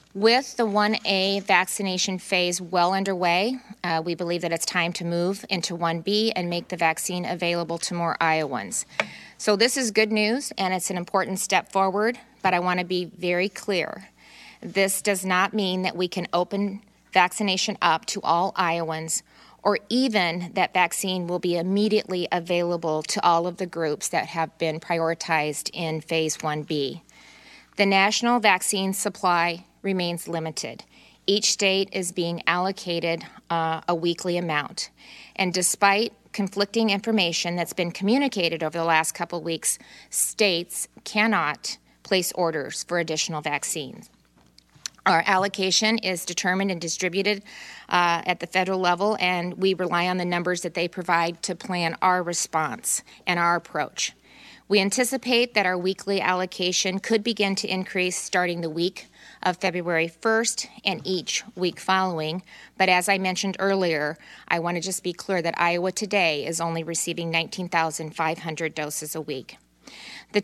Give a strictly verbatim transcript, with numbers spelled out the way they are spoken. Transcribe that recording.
With the one A vaccination phase well underway, uh, we believe that it's time to move into one B and make the vaccine available to more Iowans. So this is good news, and it's an important step forward, but I want to be very clear. This does not mean that we can open vaccination up to all Iowans, or even that vaccine will be immediately available to all of the groups that have been prioritized in phase one B. The national vaccine supply remains limited. Each state is being allocated uh, a weekly amount. And despite conflicting information that's been communicated over the last couple of weeks, states cannot place orders for additional vaccines. Our allocation is determined and distributed uh, at the federal level, and we rely on the numbers that they provide to plan our response and our approach. We anticipate that our weekly allocation could begin to increase starting the week of February first and each week following. But as I mentioned earlier, I want to just be clear that Iowa today is only receiving nineteen thousand five hundred doses a week. The